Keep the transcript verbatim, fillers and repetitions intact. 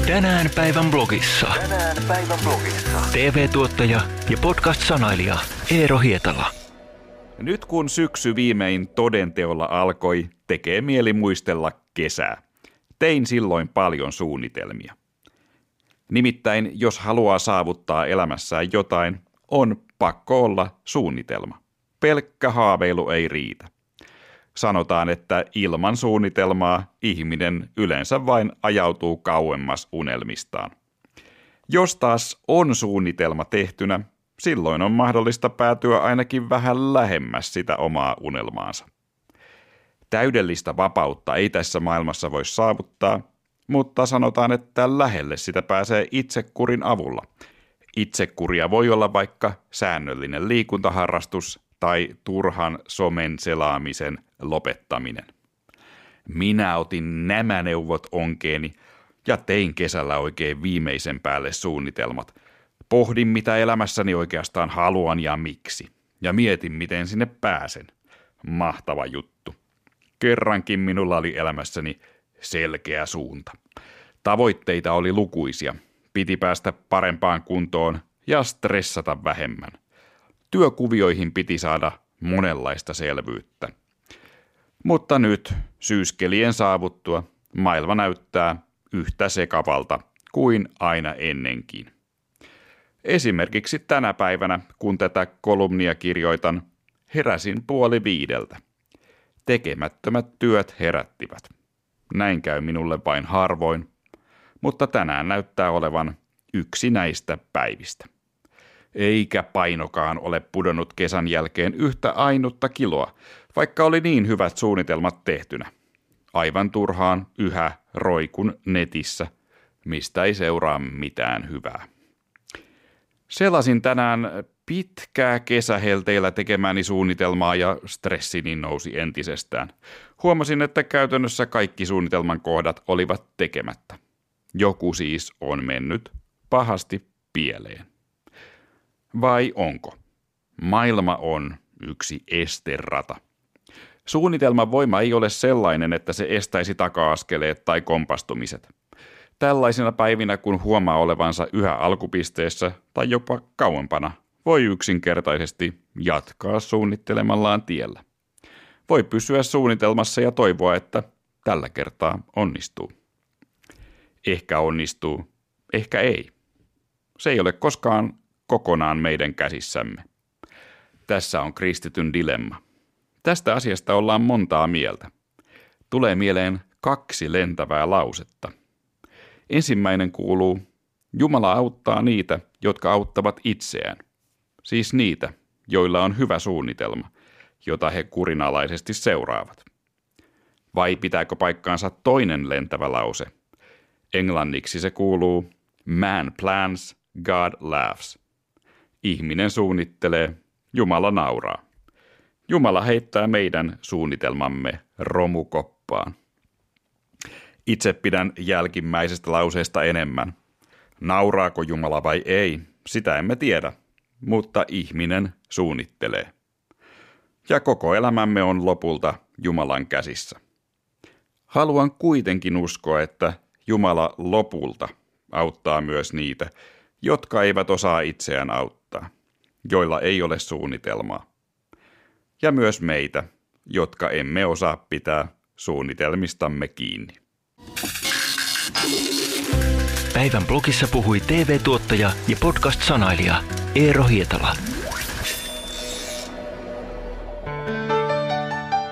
Tänään päivän blogissa. Tänään päivän blogissa. T V-tuottaja ja podcast-sanailija Eero Hietala. Nyt kun syksy viimein todenteolla alkoi, tekee mieli muistella kesää. Tein silloin paljon suunnitelmia. Nimittäin, jos haluaa saavuttaa elämässään jotain, on pakko olla suunnitelma. Pelkkä haaveilu ei riitä. Sanotaan, että ilman suunnitelmaa ihminen yleensä vain ajautuu kauemmas unelmistaan. Jos taas on suunnitelma tehtynä, silloin on mahdollista päätyä ainakin vähän lähemmäs sitä omaa unelmaansa. Täydellistä vapautta ei tässä maailmassa voi saavuttaa, mutta sanotaan, että lähelle sitä pääsee itsekurin avulla. Itsekuria voi olla vaikka säännöllinen liikuntaharrastus tai turhan somen selaamisen lopettaminen. Minä otin nämä neuvot onkeeni ja tein kesällä oikein viimeisen päälle suunnitelmat. Pohdin, mitä elämässäni oikeastaan haluan ja miksi. Ja mietin, miten sinne pääsen. Mahtava juttu. Kerrankin minulla oli elämässäni selkeä suunta. Tavoitteita oli lukuisia. Piti päästä parempaan kuntoon ja stressata vähemmän. Työkuvioihin piti saada monenlaista selvyyttä. Mutta nyt syyskelien saavuttua maailma näyttää yhtä sekavalta kuin aina ennenkin. Esimerkiksi tänä päivänä, kun tätä kolumnia kirjoitan, heräsin puoli viideltä. Tekemättömät työt herättivät. Näin käy minulle vain harvoin, mutta tänään näyttää olevan yksi näistä päivistä. Eikä painokaan ole pudonnut kesän jälkeen yhtä ainutta kiloa, vaikka oli niin hyvät suunnitelmat tehtynä. Aivan turhaan yhä roikun netissä, mistä ei seuraa mitään hyvää. Selasin tänään pitkää kesähelteillä tekemäni suunnitelmaa ja stressini nousi entisestään. Huomasin, että käytännössä kaikki suunnitelman kohdat olivat tekemättä. Joku siis on mennyt pahasti pieleen. Vai onko? Maailma on yksi esterata. Suunnitelman voima ei ole sellainen, että se estäisi taka-askeleet tai kompastumiset. Tällaisina päivinä, kun huomaa olevansa yhä alkupisteessä tai jopa kauempana, voi yksinkertaisesti jatkaa suunnittelemallaan tiellä. Voi pysyä suunnitelmassa ja toivoa, että tällä kertaa onnistuu. Ehkä onnistuu, ehkä ei. Se ei ole koskaan kokonaan meidän käsissämme. Tässä on kristityn dilemma. Tästä asiasta ollaan montaa mieltä. Tulee mieleen kaksi lentävää lausetta. Ensimmäinen kuuluu, Jumala auttaa niitä, jotka auttavat itseään. Siis niitä, joilla on hyvä suunnitelma, jota he kurinalaisesti seuraavat. Vai pitääkö paikkaansa toinen lentävä lause? Englanniksi se kuuluu, Man plans, God laughs. Ihminen suunnittelee, Jumala nauraa. Jumala heittää meidän suunnitelmamme romukoppaan. Itse pidän jälkimmäisestä lauseesta enemmän. Nauraako Jumala vai ei, sitä emme tiedä, mutta ihminen suunnittelee. Ja koko elämämme on lopulta Jumalan käsissä. Haluan kuitenkin uskoa, että Jumala lopulta auttaa myös niitä, jotka eivät osaa itseään auttaa, joilla ei ole suunnitelmaa. Ja myös meitä, jotka emme osaa pitää suunnitelmistamme kiinni. Päivän blogissa puhui T V-tuottaja ja podcast-sanailija Eero Hietala.